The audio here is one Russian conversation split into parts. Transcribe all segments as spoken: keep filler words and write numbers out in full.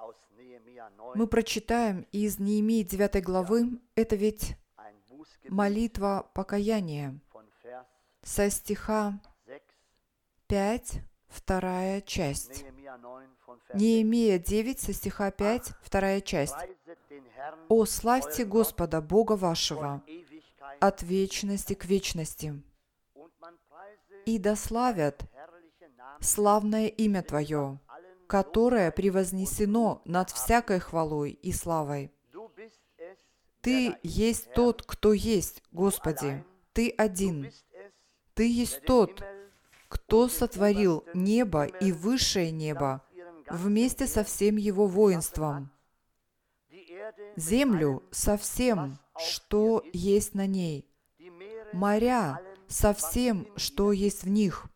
Мы прочитаем из Неемии девятой главы, это ведь молитва покаяния, со стиха пять, вторая часть. Неемия девять, со стиха пять, вторая часть. «О, славьте Господа, Бога вашего, от вечности к вечности, и дославят славное имя Твое, которое превознесено над всякой хвалой и славой. Ты есть тот, кто есть, Господи, Ты один. Ты есть тот, кто сотворил небо и высшее небо вместе со всем его воинством, землю со всем, что есть на ней, моря со всем, что есть в них.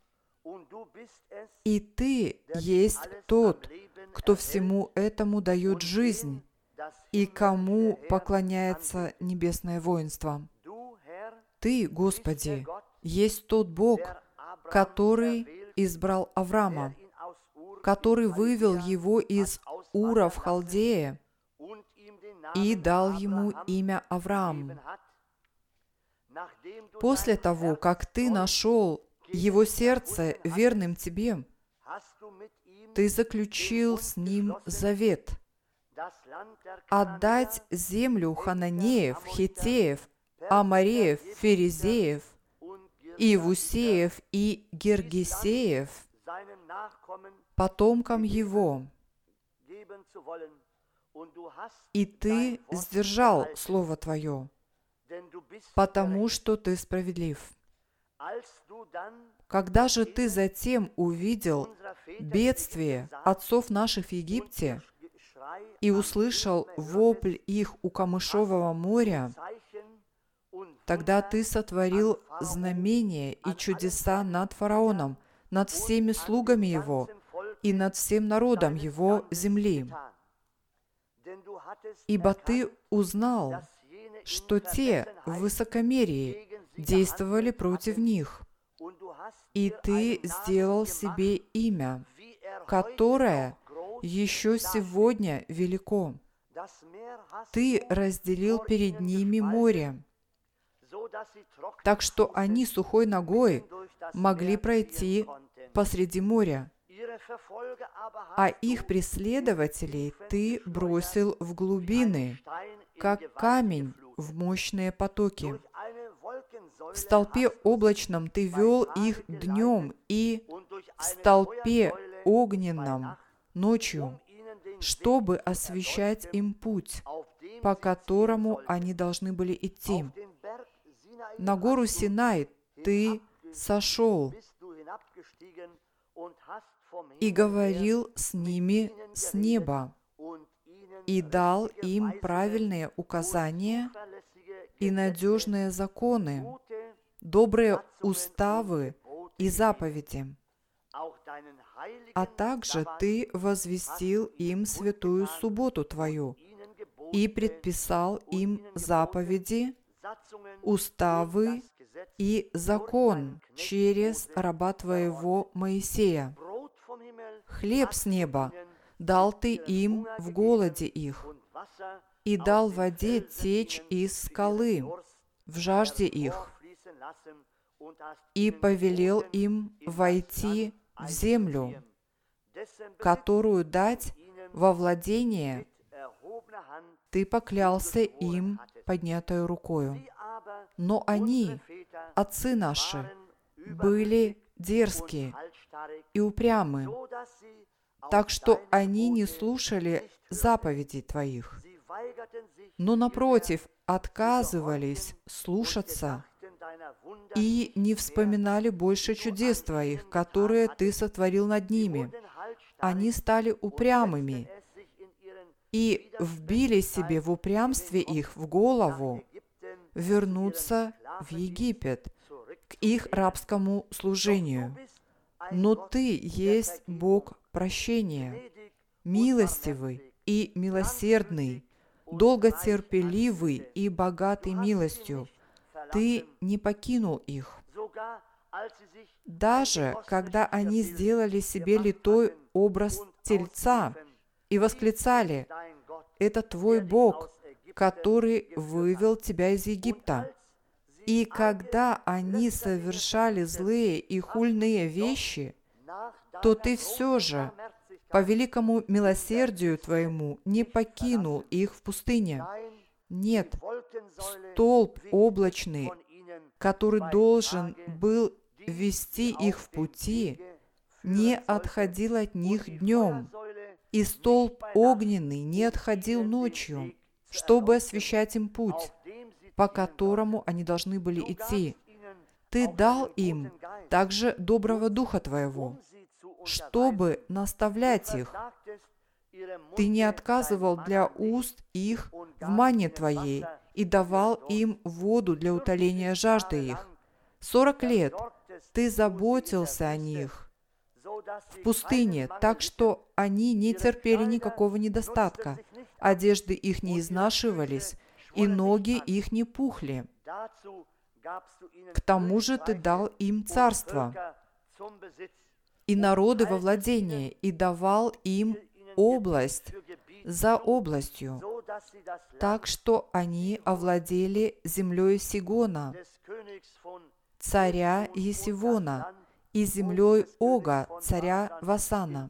И Ты есть тот, кто всему этому дает жизнь, и кому поклоняется небесное воинство. Ты, Господи, есть тот Бог, который избрал Авраама, который вывел его из Ура в Халдее и дал ему имя Авраам. После того, как ты нашел его сердце верным тебе, ты заключил с ним завет отдать землю хананеев, хиттеев, амореев, ферезеев, иевусеев и гергесеев потомкам его. И ты сдержал слово твое, потому что ты справедлив. Когда же ты затем увидел бедствие отцов наших в Египте и услышал вопль их у камышового моря, тогда ты сотворил знамения и чудеса над фараоном, над всеми слугами его и над всем народом его земли. Ибо ты узнал, что те в высокомерии действовали против них, и ты сделал себе имя, которое еще сегодня велико. Ты разделил перед ними море, так что они сухой ногой могли пройти посреди моря, а их преследователей ты бросил в глубины, как камень в мощные потоки. В столпе облачном ты вел их днем и в столпе огненном ночью, чтобы освещать им путь, по которому они должны были идти. На гору Синай ты сошел и говорил с ними с неба, и дал им правильные указания и надежные законы, добрые уставы и заповеди. А также ты возвестил им святую субботу твою и предписал им заповеди, уставы и закон через раба твоего Моисея. Хлеб с неба дал ты им в голоде их, и дал воде течь из скалы в жажде их, и повелел им войти в землю, которую дать во владение ты поклялся им поднятой рукою. Но они, отцы наши, были дерзкие и упрямы, так что они не слушали заповедей твоих, но, напротив, отказывались слушаться и не вспоминали больше чудес твоих, которые ты сотворил над ними. Они стали упрямыми и вбили себе в упрямстве их в голову вернуться в Египет, к их рабскому служению. Но ты есть Бог прощения, милостивый и милосердный, долготерпеливый и богатый милостью. Ты не покинул их. Даже когда они сделали себе литой образ тельца и восклицали: «Это твой Бог, который вывел тебя из Египта». И когда они совершали злые и хульные вещи, то ты все же по великому милосердию твоему не покинул их в пустыне. Нет, столб облачный, который должен был вести их в пути, не отходил от них днем, и столб огненный не отходил ночью, чтобы освещать им путь, по которому они должны были идти. Ты дал им также доброго духа твоего, чтобы наставлять их. Ты не отказывал для уст их в мане твоей и давал им воду для утоления жажды их. Сорок лет ты заботился о них в пустыне, так что они не терпели никакого недостатка, одежды их не изнашивались, и ноги их не пухли. К тому же ты дал им царство и народы во владение, и давал им область за областью, так что они овладели землей Сигона, царя Есивона, и землей Ога, царя Васана.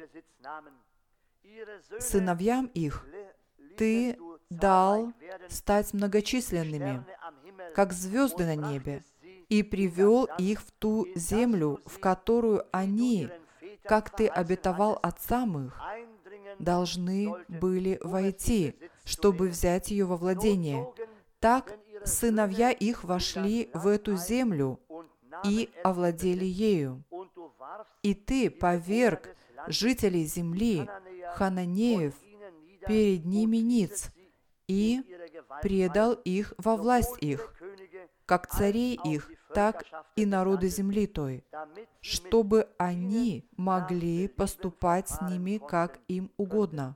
Сыновьям их ты дал стать многочисленными, как звезды на небе, и привел их в ту землю, в которую они, как ты обетовал отцам их, должны были войти, чтобы взять ее во владение. Так сыновья их вошли в эту землю и овладели ею. И ты поверг жителей земли, хананеев, перед ними ниц, и предал их во власть их, как царей их, так и народы земли той, чтобы они могли поступать с ними, как им угодно.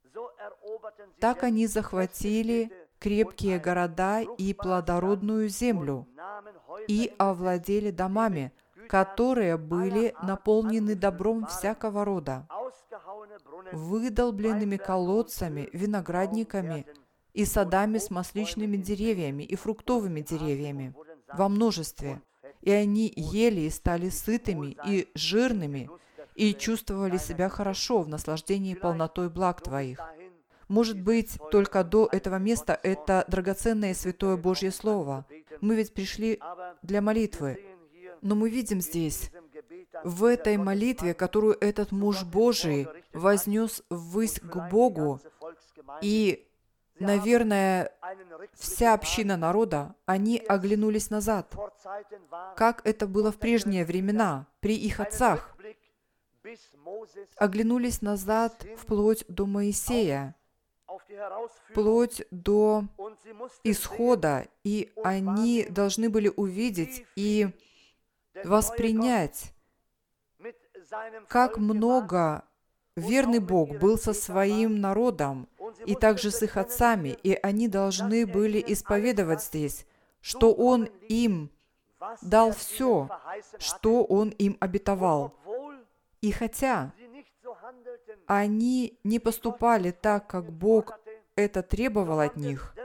Так они захватили крепкие города и плодородную землю, и овладели домами, которые были наполнены добром всякого рода, выдолбленными колодцами, виноградниками и садами с масличными деревьями и фруктовыми деревьями во множестве. И они ели и стали сытыми и жирными, и чувствовали себя хорошо в наслаждении полнотой благ Твоих. Может быть, только до этого места это драгоценное и святое Божье Слово. Мы ведь пришли для молитвы. Но мы видим здесь, в этой молитве, которую этот муж Божий вознес ввысь к Богу, и, наверное, вся община народа, они оглянулись назад, как это было в прежние времена, при их отцах. Оглянулись назад вплоть до Моисея, вплоть до исхода, и они должны были увидеть и воспринять, как много верный Бог был со своим народом и также с их отцами, и они должны были исповедовать здесь, что Он им дал все, что Он им обетовал. И хотя они не поступали так, как Бог это требовал от них,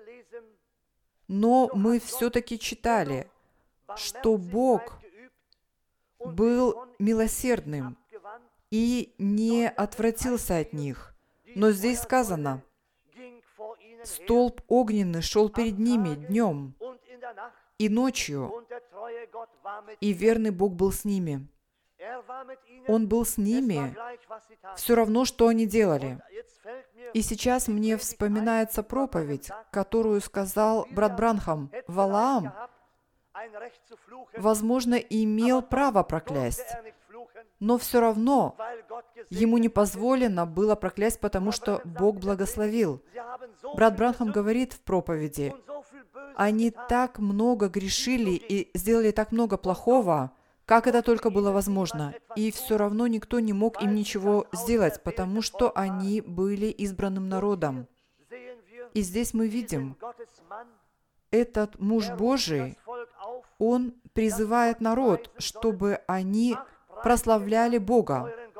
но мы все-таки читали, что Бог был милосердным и не отвратился от них. Но здесь сказано, столб огненный шел перед ними днем и ночью, и верный Бог был с ними. Он был с ними, все равно, что они делали. И сейчас мне вспоминается проповедь, которую сказал брат Бранхам. Валаам, возможно, имел право проклясть, но все равно ему не позволено было проклясть, потому что Бог благословил. Брат Бранхам говорит в проповеди, они так много грешили и сделали так много плохого, как это только было возможно, и все равно никто не мог им ничего сделать, потому что они были избранным народом. И здесь мы видим, этот муж Божий, он призывает народ, чтобы они прославляли Бога.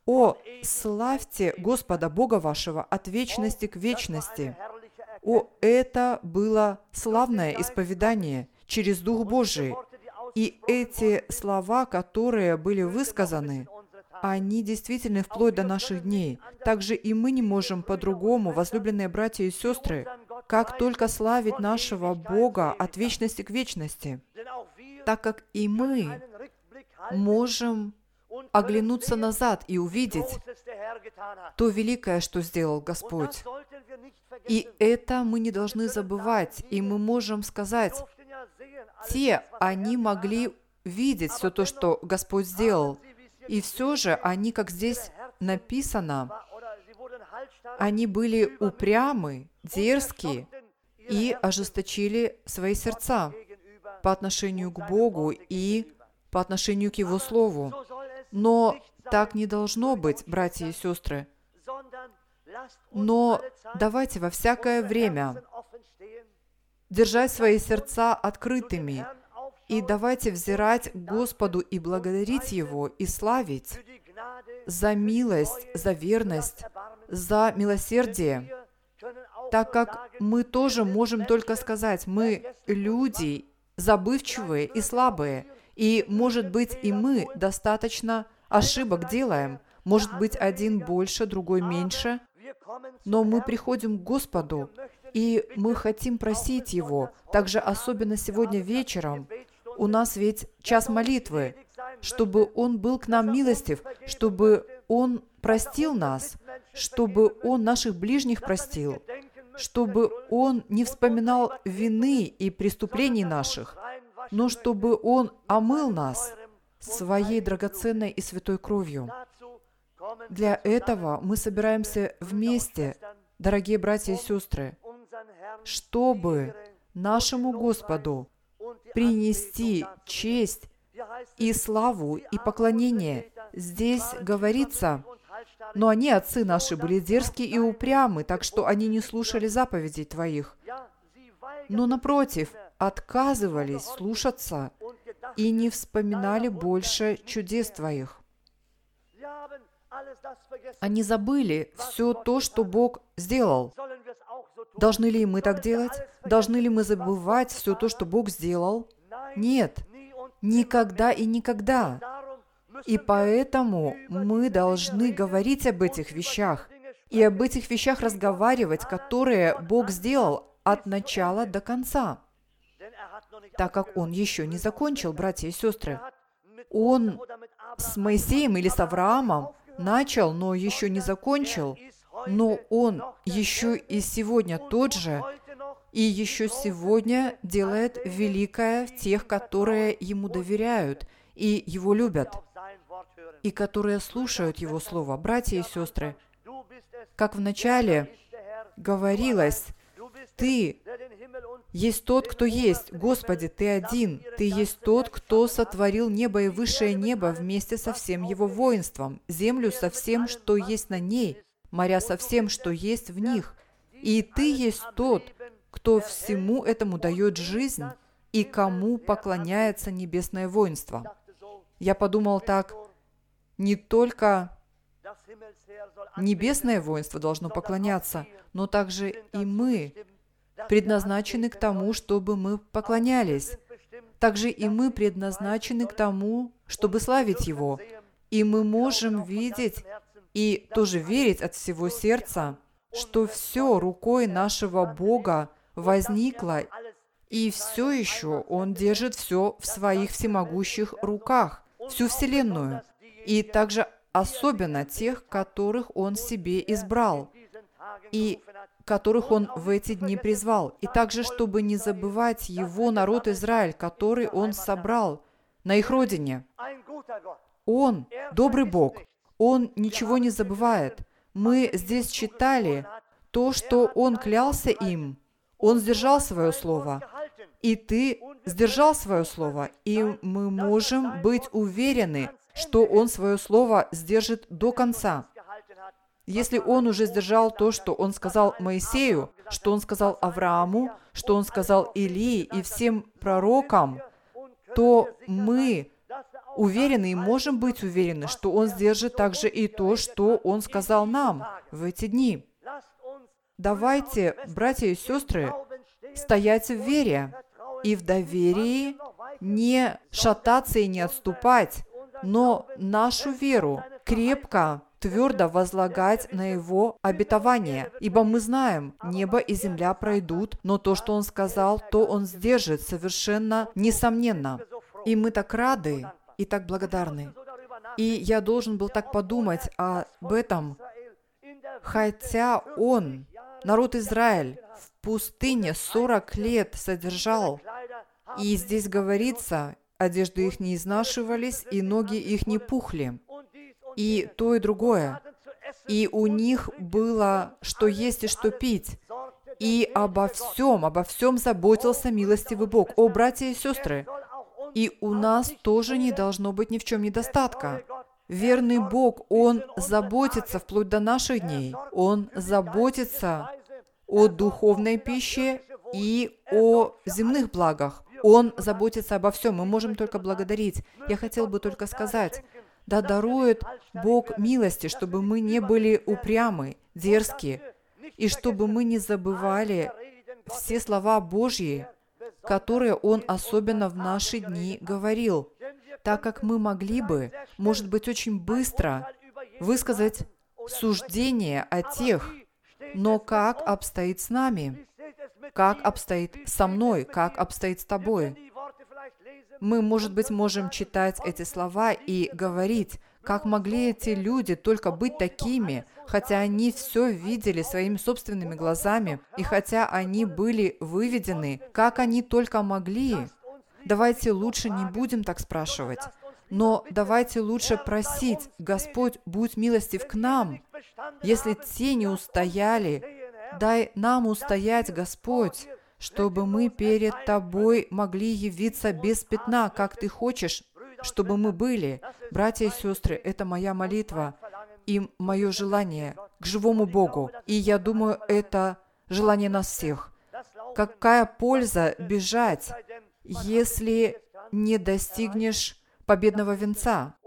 «О, славьте Господа Бога вашего от вечности к вечности». О, это было славное исповедание через Дух Божий. И эти слова, которые были высказаны, они действительно вплоть до наших дней. Также и мы не можем по-другому, возлюбленные братья и сестры, как только славить нашего Бога от вечности к вечности, так как и мы можем оглянуться назад и увидеть то великое, что сделал Господь. И это мы не должны забывать, и мы можем сказать, те, они могли видеть все то, что Господь сделал, и все же они, как здесь написано, они были упрямы, дерзкие и ожесточили свои сердца по отношению к Богу и по отношению к Его Слову. Но так не должно быть, братья и сестры. Но давайте во всякое время держать свои сердца открытыми, и давайте взирать к Господу и благодарить Его, и славить за милость, за верность, за милосердие, так как мы тоже можем только сказать, мы люди забывчивые и слабые, и, может быть, и мы достаточно ошибок делаем, может быть, один больше, другой меньше, но мы приходим к Господу, и мы хотим просить Его, также особенно сегодня вечером, у нас ведь час молитвы, чтобы Он был к нам милостив, чтобы Он простил нас, чтобы Он наших ближних простил, чтобы Он не вспоминал вины и преступлений наших, но чтобы Он омыл нас своей драгоценной и святой кровью. Для этого мы собираемся вместе, дорогие братья и сестры, чтобы нашему Господу принести честь и славу и поклонение. Здесь говорится, но они, отцы наши, были дерзкие и упрямы, так что они не слушали заповедей Твоих. Но, напротив, отказывались слушаться и не вспоминали больше чудес Твоих. Они забыли все то, что Бог сделал. Должны ли мы так делать? Должны ли мы забывать все то, что Бог сделал? Нет, никогда и никогда. И поэтому мы должны говорить об этих вещах и об этих вещах разговаривать, которые Бог сделал от начала до конца, так как Он еще не закончил, братья и сестры. Он с Моисеем или с Авраамом начал, но еще не закончил, но Он еще и сегодня тот же, и еще сегодня делает великое в тех, которые Ему доверяют и Его любят, и которые слушают Его Слово. Братья и сестры, как вначале говорилось, Ты есть тот, кто есть. Господи, Ты один. Ты есть тот, кто сотворил небо и высшее небо вместе со всем его воинством, землю со всем, что есть на ней, моря со всем, что есть в них. И Ты есть тот, кто всему этому дает жизнь и кому поклоняется небесное воинство. Я подумал так, не только небесное воинство должно поклоняться, но также и мы предназначены к тому, чтобы мы поклонялись. Также и мы предназначены к тому, чтобы славить Его. И мы можем видеть и тоже верить от всего сердца, что все рукой нашего Бога возникло, и все еще Он держит все в Своих всемогущих руках, всю Вселенную, и также особенно тех, которых Он себе избрал, и которых Он в эти дни призвал. И также, чтобы не забывать Его народ Израиль, который Он собрал на их родине. Он добрый Бог. Он ничего не забывает. Мы здесь читали то, что Он клялся им. Он сдержал свое слово. И ты сдержал свое слово. И мы можем быть уверены, что Он свое слово сдержит до конца. Если Он уже сдержал то, что Он сказал Моисею, что Он сказал Аврааму, что Он сказал Илии и всем пророкам, то мы уверены и можем быть уверены, что Он сдержит также и то, что Он сказал нам в эти дни. Давайте, братья и сестры, стоять в вере и в доверии, не шататься и не отступать, но нашу веру крепко, твердо возлагать на Его обетование. Ибо мы знаем, небо и земля пройдут, но то, что Он сказал, то Он сдержит совершенно несомненно. И мы так рады и так благодарны. И я должен был так подумать об этом, хотя Он, народ Израиль, в пустыне сорок лет содержал. И здесь говорится, одежды их не изнашивались, и ноги их не пухли. И то, и другое. И у них было что есть и что пить. И обо всем, обо всем заботился милостивый Бог. О, братья и сестры, и у нас тоже не должно быть ни в чем недостатка. Верный Бог, Он заботится вплоть до наших дней. Он заботится о духовной пище и о земных благах. Он заботится обо всем. Мы можем только благодарить. Я хотел бы только сказать, да дарует Бог милости, чтобы мы не были упрямы, дерзки, и чтобы мы не забывали все слова Божьи, которые Он особенно в наши дни говорил, так как мы могли бы, может быть, очень быстро высказать суждение о тех, но как обстоит с нами, как обстоит со мной, как обстоит с тобой. Мы, может быть, можем читать эти слова и говорить, как могли эти люди только быть такими, хотя они все видели своими собственными глазами, и хотя они были выведены, как они только могли. Давайте лучше не будем так спрашивать, но давайте лучше просить: Господь, будь милостив к нам. Если те не устояли, дай нам устоять, Господь, чтобы мы перед Тобой могли явиться без пятна, как Ты хочешь, чтобы мы были. Братья и сестры, это моя молитва и мое желание к живому Богу. И я думаю, это желание нас всех. Какая польза бежать, если не достигнешь победного венца?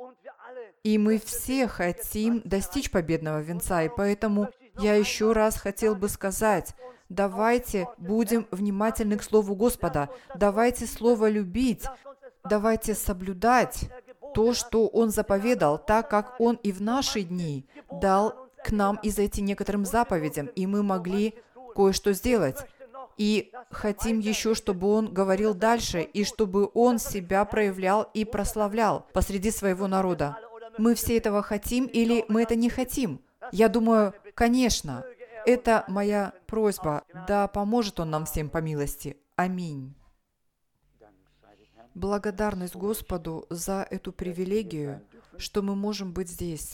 И мы все хотим достичь победного венца, и поэтому я еще раз хотел бы сказать, давайте будем внимательны к Слову Господа, давайте Слово любить, давайте соблюдать то, что Он заповедал, так как Он и в наши дни дал к нам изойти некоторым заповедям, и мы могли кое-что сделать. И хотим еще, чтобы Он говорил дальше, и чтобы Он себя проявлял и прославлял посреди своего народа. Мы все этого хотим или мы это не хотим? Я думаю, конечно. Это моя просьба. Да поможет Он нам всем по милости. Аминь. Благодарность Господу за эту привилегию, что мы можем быть здесь.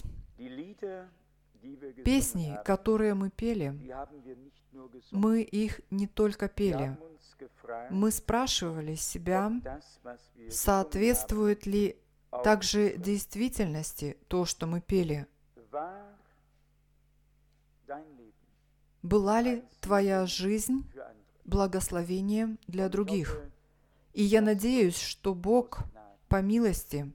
Песни, которые мы пели, мы их не только пели. Мы спрашивали себя, соответствует ли также действительности то, что мы пели. Была ли твоя жизнь благословением для других? И я надеюсь, что Бог по милости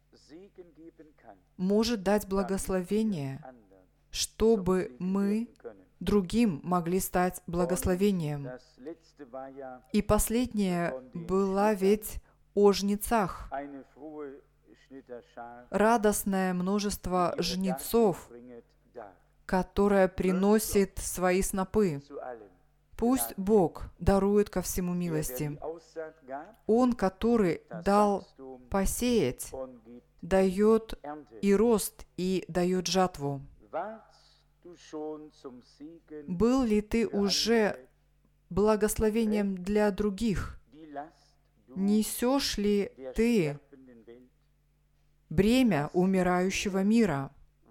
может дать благословение, чтобы мы другим могли стать благословением. И последнее было ведь о жнецах. Радостное множество жнецов, которое приносит свои снопы. Пусть Бог дарует ко всему милости. Он, который дал посеять, дает и рост, и дает жатву. Был ли ты уже благословением для других? Несешь ли ты бремя умирающего мира?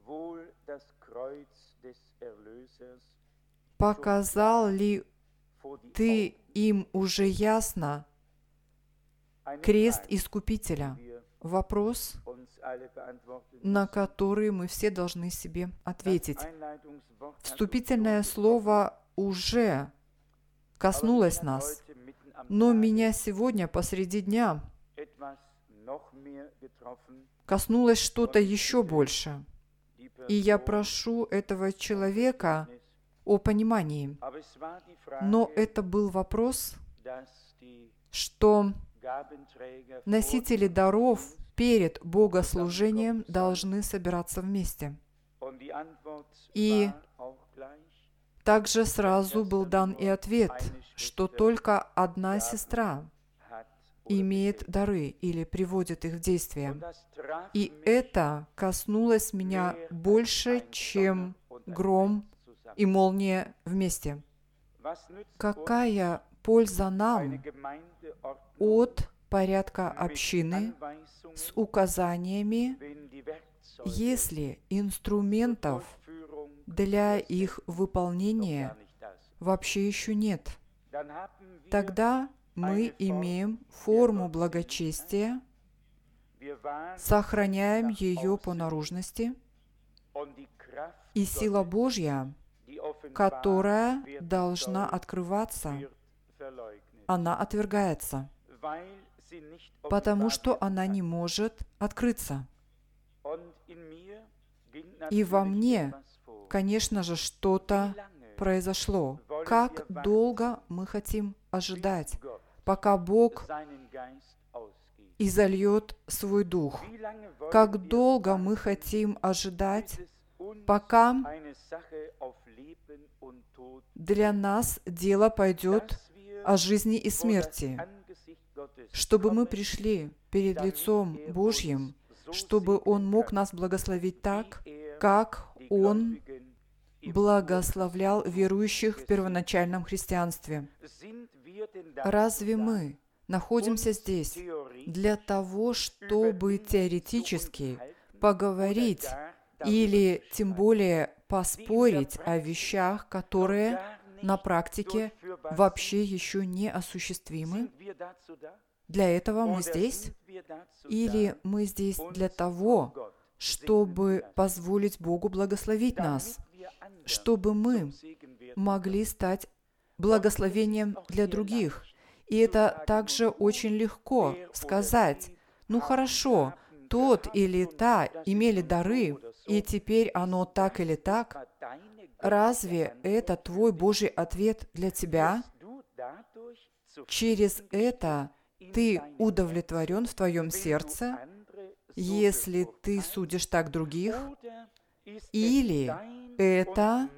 Показал ли ты им уже ясно крест Искупителя? Вопрос, на который мы все должны себе ответить. Вступительное слово уже коснулось нас, но меня сегодня посреди дня коснулось что-то еще больше. И я прошу этого человека о понимании. Но это был вопрос, что носители даров перед богослужением должны собираться вместе. И также сразу был дан и ответ, что только одна сестра имеет дары или приводит их в действие. И это коснулось меня больше, чем гром и молния вместе. Какая польза нам от порядка общины с указаниями, если инструментов для их выполнения вообще еще нет? Тогда мы имеем форму благочестия, сохраняем ее по наружности, и сила Божья, которая должна открываться, она отвергается, потому что она не может открыться. И во мне, конечно же, что-то произошло. Как долго мы хотим ожидать, пока Бог изольет свой Дух? Как долго мы хотим ожидать, пока для нас дело пойдет о жизни и смерти, чтобы мы пришли перед лицом Божьим, чтобы Он мог нас благословить так, как Он благословлял верующих в первоначальном христианстве. Разве мы находимся здесь для того, чтобы теоретически поговорить или тем более поспорить о вещах, которые на практике вообще еще не осуществимы? Для этого мы здесь? Или мы здесь для того, чтобы позволить Богу благословить нас, чтобы мы могли стать благословением для других? И это также очень легко сказать: ну хорошо, тот или та имели дары, и теперь оно так или так. Разве это твой Божий ответ для тебя? Через это ты удовлетворен в твоем сердце, если ты судишь так других? Или это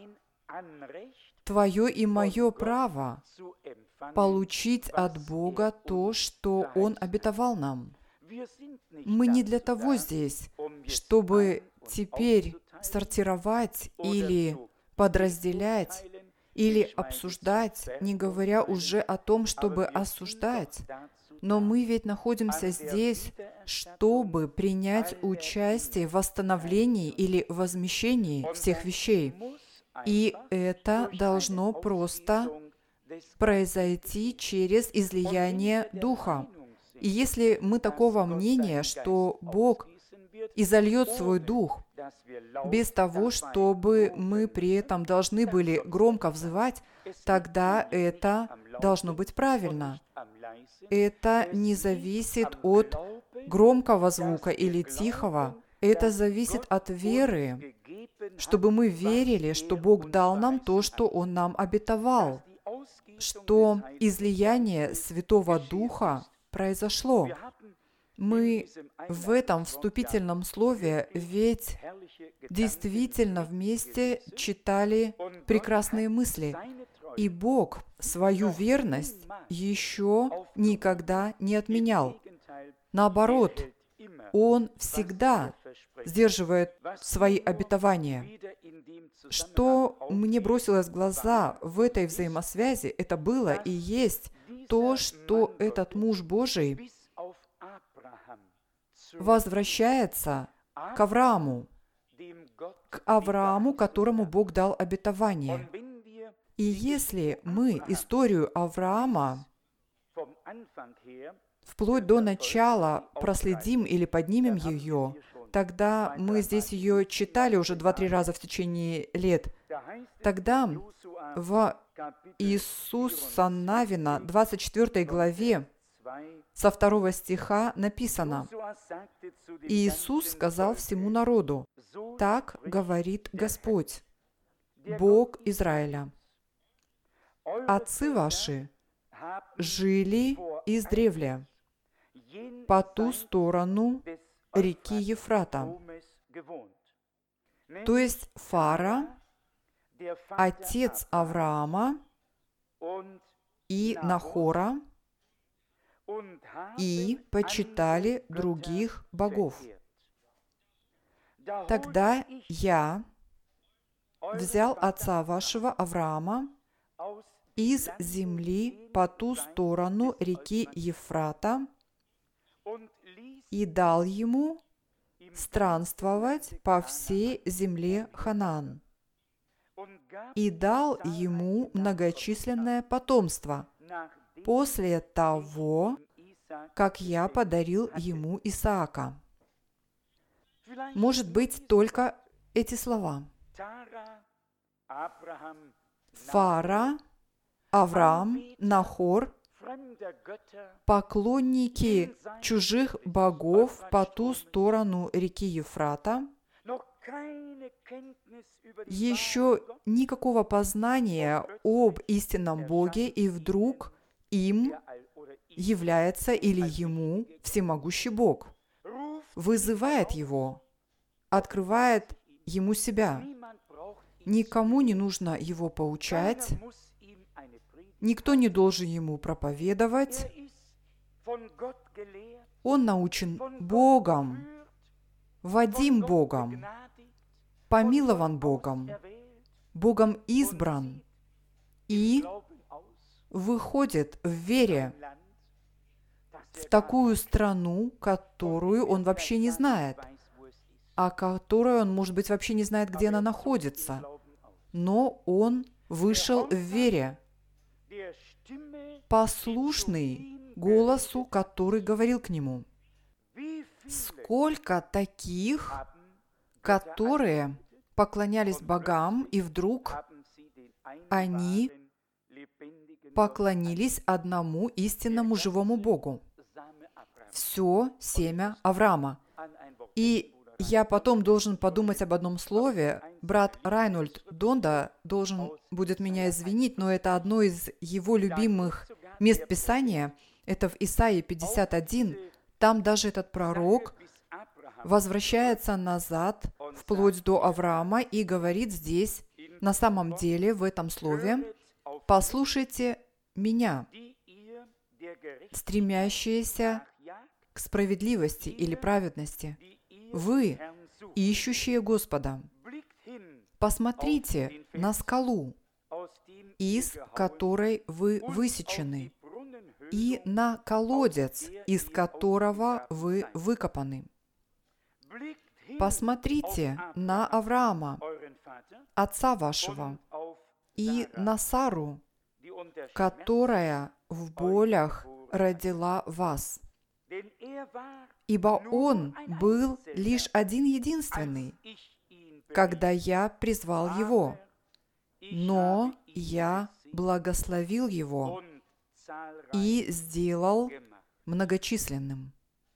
твое и мое право получить от Бога то, что Он обетовал нам? Мы не для того здесь, чтобы теперь сортировать или подразделять, или обсуждать, не говоря уже о том, чтобы осуждать. Но мы ведь находимся здесь, чтобы принять участие в восстановлении или возмещении всех вещей. И это должно просто произойти через излияние Духа. И если мы такого мнения, что Бог изольет свой Дух, без того, чтобы мы при этом должны были громко взывать, тогда это должно быть правильно. Это не зависит от громкого звука или тихого. Это зависит от веры, чтобы мы верили, что Бог дал нам то, что Он нам обетовал, что излияние Святого Духа произошло. Мы в этом вступительном слове ведь действительно вместе читали прекрасные мысли. И Бог свою верность еще никогда не отменял. Наоборот, Он всегда сдерживает свои обетования. Что мне бросилось в глаза в этой взаимосвязи, это было и есть то, что этот муж Божий возвращается к Аврааму, к Аврааму, которому Бог дал обетование. И если мы историю Авраама вплоть до начала проследим или поднимем ее, тогда мы здесь ее читали уже два-три раза в течение лет. Тогда в Иисуса Навина, двадцать четвёртой главе, со второго стиха написано: «Иисус сказал всему народу: так говорит Господь, Бог Израиля. Отцы ваши жили издревле по ту сторону реки Ефрата». То есть Фара, отец Авраама и Нахора, и почитали других богов. Тогда я взял отца вашего Авраама из земли по ту сторону реки Ефрата и дал ему странствовать по всей земле Ханаан, и дал ему многочисленное потомство после того, как я подарил ему Исаака. Может быть, только эти слова. Фара, Авраам, Нахор, поклонники чужих богов по ту сторону реки Ефрата, еще никакого познания об истинном Боге, и вдруг им является или ему всемогущий Бог, вызывает его, открывает ему себя. Никому не нужно его поучать, никто не должен ему проповедовать. Он научен Богом, водим Богом, помилован Богом, Богом избран и выходит в вере в такую страну, которую он вообще не знает, о которой он, может быть, вообще не знает, где она находится. Но он вышел в вере, послушный голосу, который говорил к нему. Сколько таких, которые поклонялись богам, и вдруг они поклонились одному истинному живому Богу. Все семя Авраама. И я потом должен подумать об одном слове. Брат Райнольд Донда должен будет меня извинить, но это одно из его любимых мест Писания. Это в Исаии пятьдесят один. Там даже этот пророк возвращается назад, вплоть до Авраама, и говорит здесь, на самом деле, в этом слове: «Послушайте меня, стремящиеся к справедливости или праведности, вы, ищущие Господа, посмотрите на скалу, из которой вы высечены, и на колодец, из которого вы выкопаны. Посмотрите на Авраама, отца вашего, и на Сару, которая в болях родила вас. Ибо он был лишь один-единственный, когда я призвал его, но я благословил его и сделал многочисленным».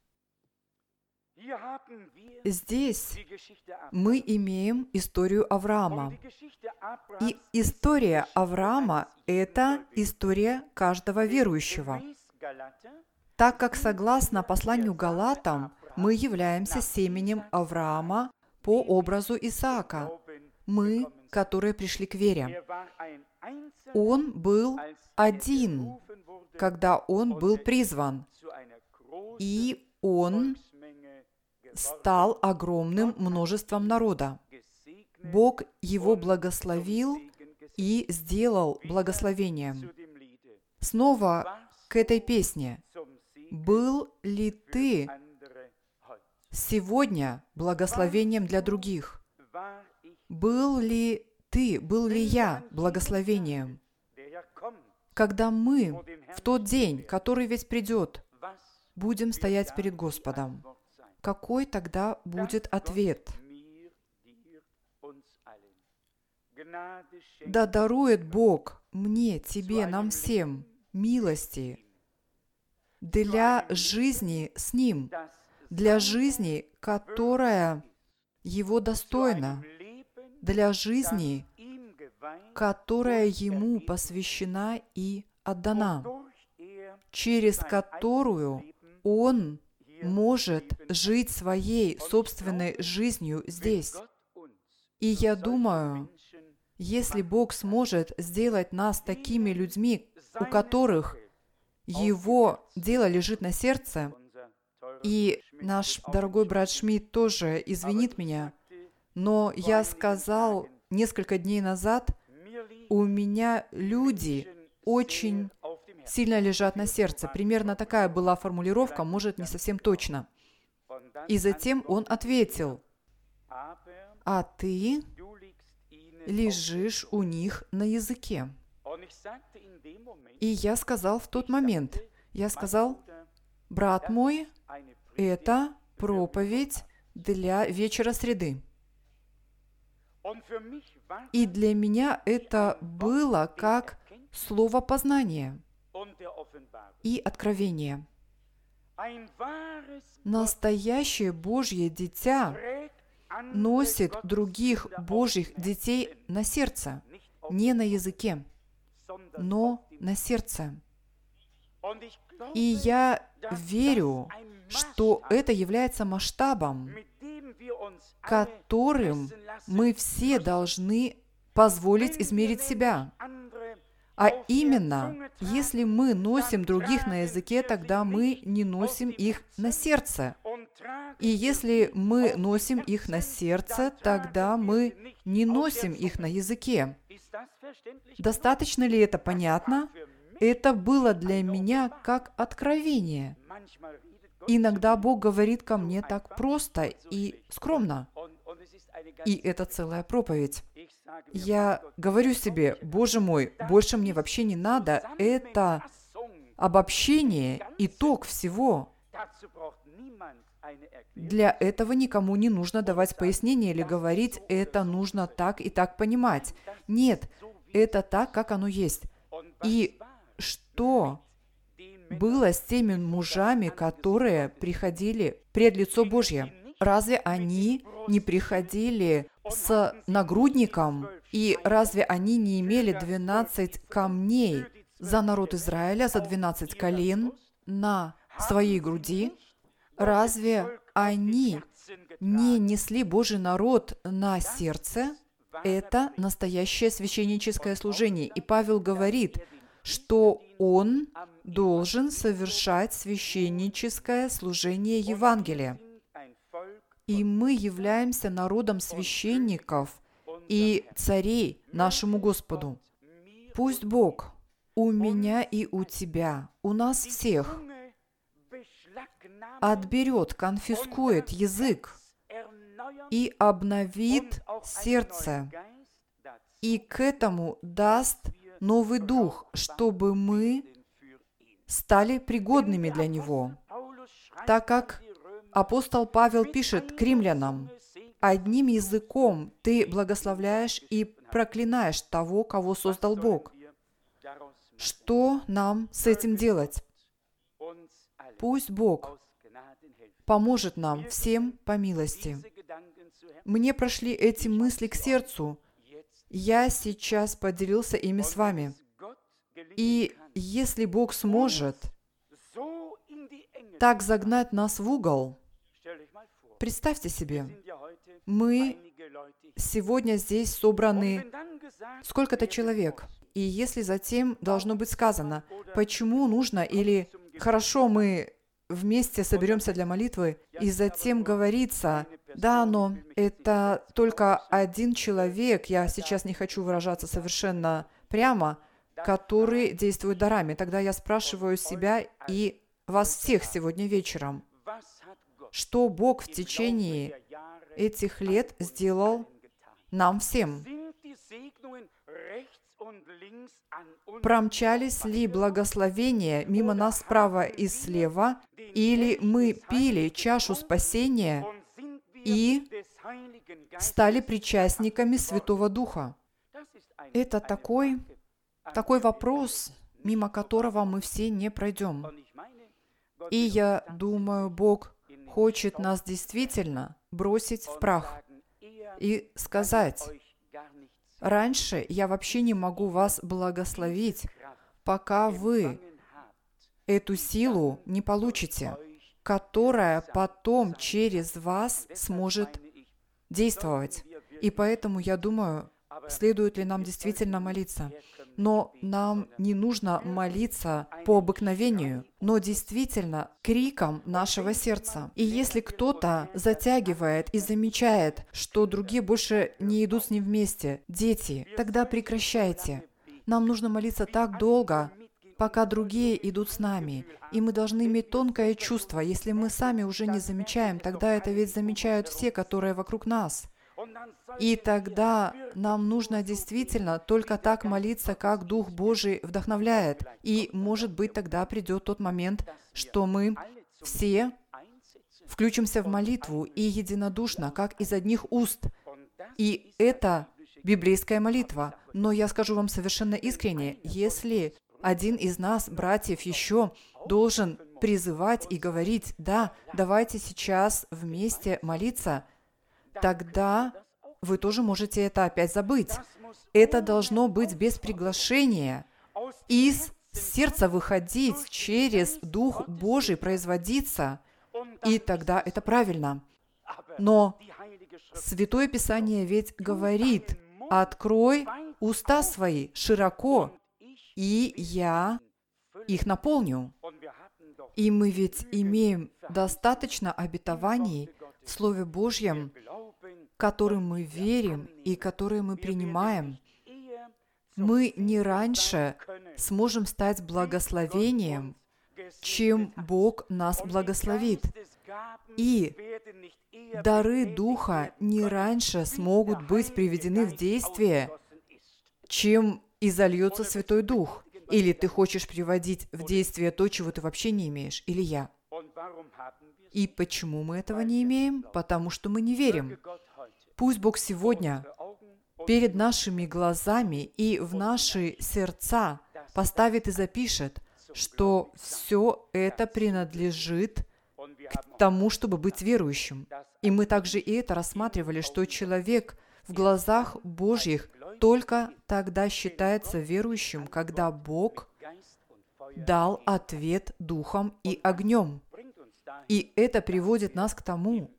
Здесь мы имеем историю Авраама. И история Авраама – это история каждого верующего. Так как, согласно посланию Галатам, мы являемся семенем Авраама по образу Исаака, мы, которые пришли к вере. Он был один, когда он был призван, и он стал огромным множеством народа. Бог его благословил и сделал благословением. Снова к этой песне. Был ли ты сегодня благословением для других? Был ли ты, был ли я благословением? Когда мы в тот день, который ведь придет, будем стоять перед Господом, какой тогда будет ответ? Да дарует Бог мне, тебе, нам всем милости для жизни с Ним, для жизни, которая Его достойна, для жизни, которая Ему посвящена и отдана, через которую Он может жить своей собственной жизнью здесь. И я думаю, если Бог сможет сделать нас такими людьми, у которых Его дело лежит на сердце, и наш дорогой брат Шмидт тоже извинит меня, но я сказал несколько дней назад, у меня люди очень сильно лежат на сердце. Примерно такая была формулировка, может, не совсем точно. И затем он ответил, а ты лежишь у них на языке. И я сказал в тот момент, я сказал, брат мой, это проповедь для вечера среды. И для меня это было как слово познания и откровения. Настоящее Божье дитя носит других Божьих детей на сердце, не на языке, но на сердце. И я верю, что это является масштабом, которым мы все должны позволить измерить себя. А именно, если мы носим других на языке, тогда мы не носим их на сердце. И если мы носим их на сердце, тогда мы не носим их на языке. Достаточно ли это понятно? Это было для меня как откровение. Иногда Бог говорит ко мне так просто и скромно. И это целая проповедь. Я говорю себе, Боже мой, больше мне вообще не надо. Это обобщение, итог всего. Для этого никому не нужно давать пояснение или говорить, это нужно так и так понимать. Нет, это так, как оно есть. И что было с теми мужами, которые приходили пред лицо Божье? Разве они не приходили с нагрудником? И разве они не имели двенадцать камней за народ Израиля, за двенадцать колен на своей груди? Разве они не несли Божий народ на сердце? Это настоящее священническое служение. И Павел говорит, что он должен совершать священническое служение Евангелия. И мы являемся народом священников и царей нашему Господу. Пусть Бог у меня и у тебя, у нас всех, отберет, конфискует язык и обновит сердце, и к этому даст новый дух, чтобы мы стали пригодными для Него. Так как апостол Павел пишет к римлянам, «Одним языком ты благословляешь и проклинаешь того, кого создал Бог». Что нам с этим делать? Пусть Бог поможет нам всем по милости. Мне прошли эти мысли к сердцу. Я сейчас поделился ими с вами. И если Бог сможет так загнать нас в угол, представьте себе, мы сегодня здесь собраны сколько-то человек. И если затем должно быть сказано, почему нужно, или хорошо, мы вместе соберемся для молитвы, и затем говорится, да, но это только один человек, я сейчас не хочу выражаться совершенно прямо, который действует дарами. Тогда я спрашиваю себя и вас всех сегодня вечером, что Бог в течение этих лет сделал нам всем? Промчались ли благословения мимо нас справа и слева, или мы пили чашу спасения и стали причастниками Святого Духа? Это такой, такой вопрос, мимо которого мы все не пройдем. И я думаю, Бог хочет нас действительно бросить в прах и сказать: раньше я вообще не могу вас благословить, пока вы эту силу не получите, которая потом через вас сможет действовать. И поэтому я думаю, следует ли нам действительно молиться. Но нам не нужно молиться по обыкновению, но действительно криком нашего сердца. И если кто-то затягивает и замечает, что другие больше не идут с ним вместе, дети, тогда прекращайте. Нам нужно молиться так долго, пока другие идут с нами. И мы должны иметь тонкое чувство. Если мы сами уже не замечаем, тогда это ведь замечают все, которые вокруг нас. И тогда нам нужно действительно только так молиться, как Дух Божий вдохновляет. И, может быть, тогда придет тот момент, что мы все включимся в молитву и единодушно, как из одних уст. И это библейская молитва. Но я скажу вам совершенно искренне, если один из нас, братьев, еще должен призывать и говорить: да, давайте сейчас вместе молиться, тогда вы тоже можете это опять забыть. Это должно быть без приглашения, из сердца выходить, через Дух Божий производиться, и тогда это правильно. Но Святое Писание ведь говорит: «Открой уста свои широко, и я их наполню». И мы ведь имеем достаточно обетований в Слове Божьем, которым мы верим и которые мы принимаем. Мы не раньше сможем стать благословением, чем Бог нас благословит. И дары Духа не раньше смогут быть приведены в действие, чем изольется Святой Дух. Или ты хочешь приводить в действие то, чего ты вообще не имеешь, или я. И почему мы этого не имеем? Потому что мы не верим. Пусть Бог сегодня перед нашими глазами и в наши сердца поставит и запишет, что все это принадлежит к тому, чтобы быть верующим. И мы также и это рассматривали, что человек в глазах Божьих только тогда считается верующим, когда Бог дал ответ духом и огнем. И это приводит нас к тому,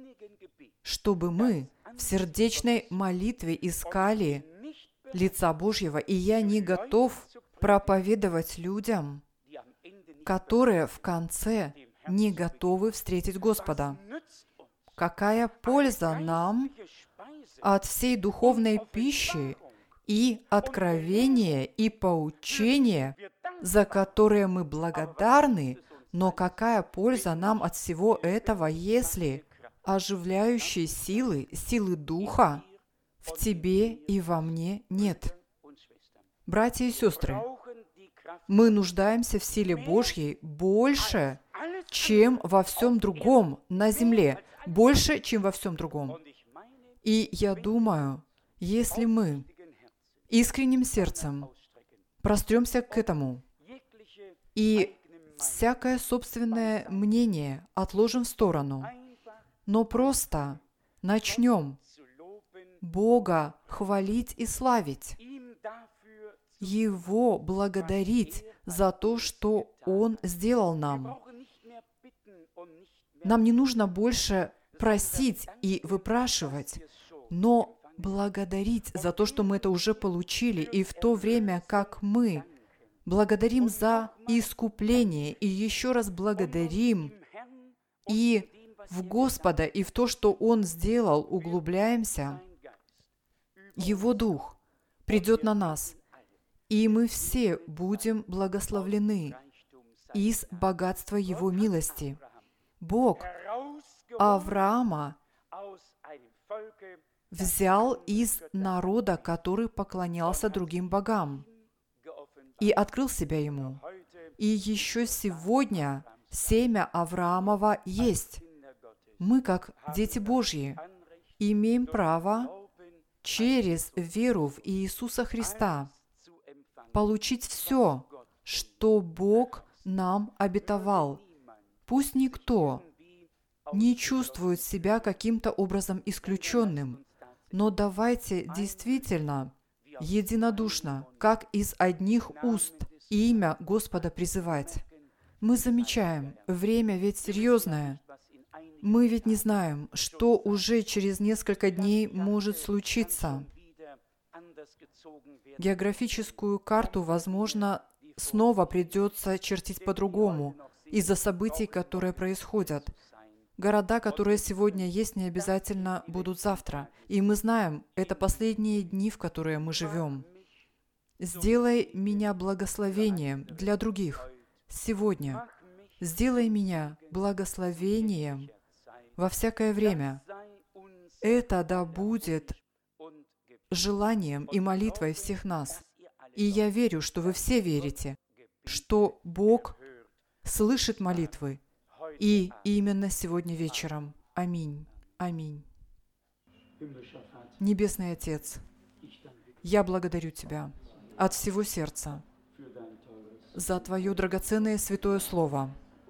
чтобы мы в сердечной молитве искали лица Божьего. И я не готов проповедовать людям, которые в конце не готовы встретить Господа. Какая польза нам от всей духовной пищи и откровения, и поучения, за которые мы благодарны, но какая польза нам от всего этого, если оживляющей силы, силы Духа в тебе и во мне нет? Братья и сестры, мы нуждаемся в силе Божьей больше, чем во всем другом на земле, больше, чем во всем другом. И я думаю, если мы искренним сердцем простремся к этому и всякое собственное мнение отложим в сторону, но просто начнем Бога хвалить и славить, Его благодарить за то, что Он сделал нам. Нам не нужно больше просить и выпрашивать, но благодарить за то, что мы это уже получили, и в то время, как мы благодарим за искупление, и еще раз благодарим и в Господа, и в то, что Он сделал, углубляемся, Его Дух придет на нас, и мы все будем благословлены из богатства Его милости. Бог Авраама взял из народа, который поклонялся другим богам, и открыл себя ему. И еще сегодня семя Авраамова есть. Мы, как дети Божьи, имеем право через веру в Иисуса Христа получить все, что Бог нам обетовал. Пусть никто не чувствует себя каким-то образом исключенным, но давайте действительно единодушно, как из одних уст, имя Господа призывать. Мы замечаем, время ведь серьезное. Мы ведь не знаем, что уже через несколько дней может случиться. Географическую карту, возможно, снова придется чертить по-другому из-за событий, которые происходят. Города, которые сегодня есть, не обязательно будут завтра. И мы знаем, это последние дни, в которые мы живем. Сделай меня благословением для других сегодня. Сделай меня благословением во всякое время. Это да будет желанием и молитвой всех нас. И я верю, что вы все верите, что Бог слышит молитвы. И именно сегодня вечером. Аминь. Аминь. Небесный Отец, я благодарю Тебя от всего сердца за Твое драгоценное святое Слово,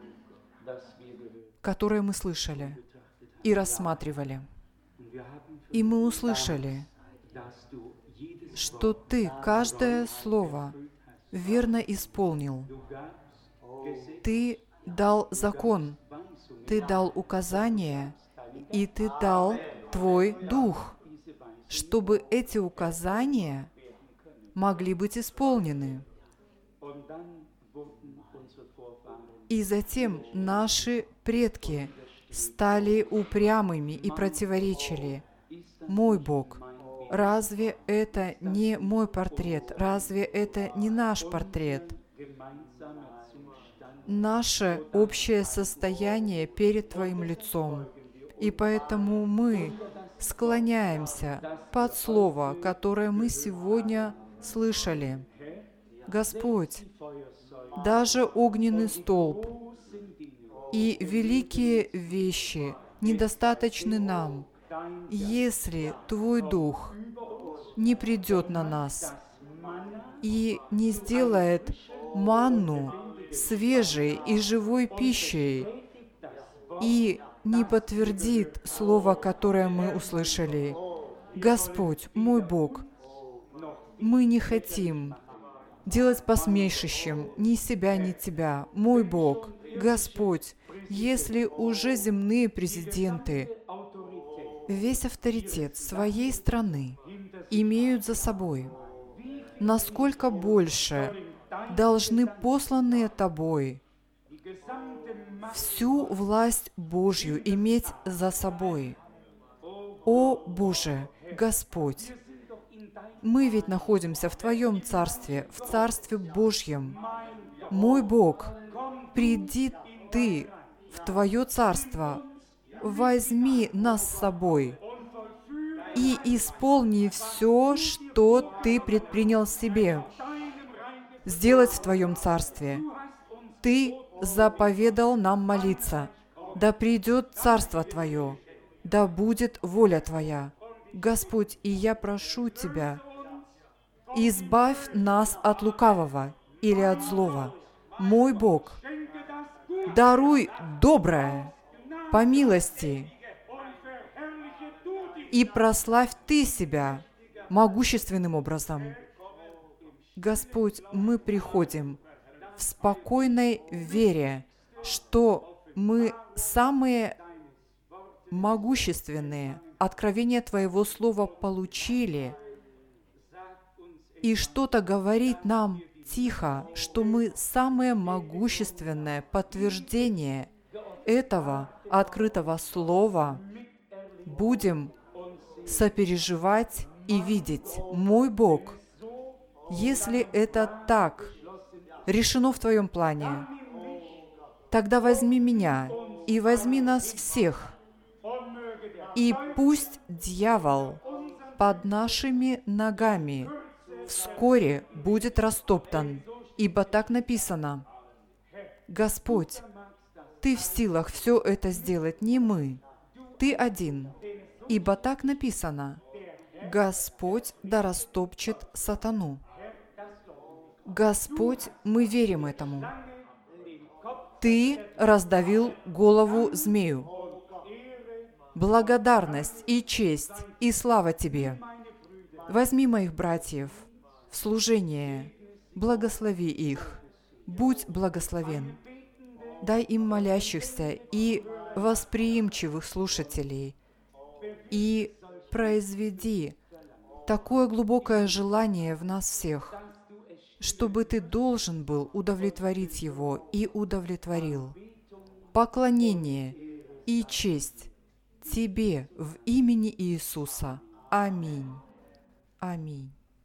которое мы слышали и рассматривали. И мы услышали, что Ты каждое слово верно исполнил. Ты дал закон, Ты дал указания, и Ты дал Твой Дух, чтобы эти указания могли быть исполнены. И затем наши предки стали упрямыми и противоречили. Мой Бог, разве это не мой портрет? Разве это не наш портрет? Наше общее состояние перед Твоим лицом. И поэтому мы склоняемся под слово, которое мы сегодня слышали. Господь, даже огненный столб и великие вещи недостаточны нам, если Твой Дух не придет на нас и не сделает манну свежей и живой пищей, и не подтвердит слово, которое мы услышали. Господь, мой Бог, мы не хотим делать посмешищем ни себя, ни Тебя. Мой Бог, Господь, если уже земные президенты весь авторитет своей страны имеют за собой, насколько больше должны посланные Тобой всю власть Божью иметь за собой. О Боже, Господь, мы ведь находимся в Твоем Царстве, в Царстве Божьем. Мой Бог, приди Ты в Твое Царство, возьми нас с собой и исполни все, что Ты предпринял себе сделать в Твоем Царстве. Ты заповедал нам молиться. Да придет Царство Твое, да будет воля Твоя. Господь, и я прошу Тебя, избавь нас от лукавого или от злого. Мой Бог, даруй доброе по милости, и прославь Ты себя могущественным образом. Господь, мы приходим в спокойной вере, что мы самые могущественные откровения Твоего Слова получили, и что-то говорит нам тихо, что мы самое могущественное подтверждение этого открытого Слова будем сопереживать и видеть. Мой Бог, если это так решено в Твоем плане, тогда возьми меня и возьми нас всех, и пусть дьявол под нашими ногами вскоре будет растоптан, ибо так написано. Господь, Ты в силах все это сделать, не мы, Ты один, ибо так написано. Господь да растопчет сатану. Господь, мы верим этому. Ты раздавил голову змею. Благодарность и честь и слава Тебе. Возьми моих братьев в служение, благослови их, будь благословен. Дай им молящихся и восприимчивых слушателей и произведи такое глубокое желание в нас всех, чтобы Ты должен был удовлетворить его и удовлетворил. Поклонение и честь Тебе в имени Иисуса. Аминь. Аминь.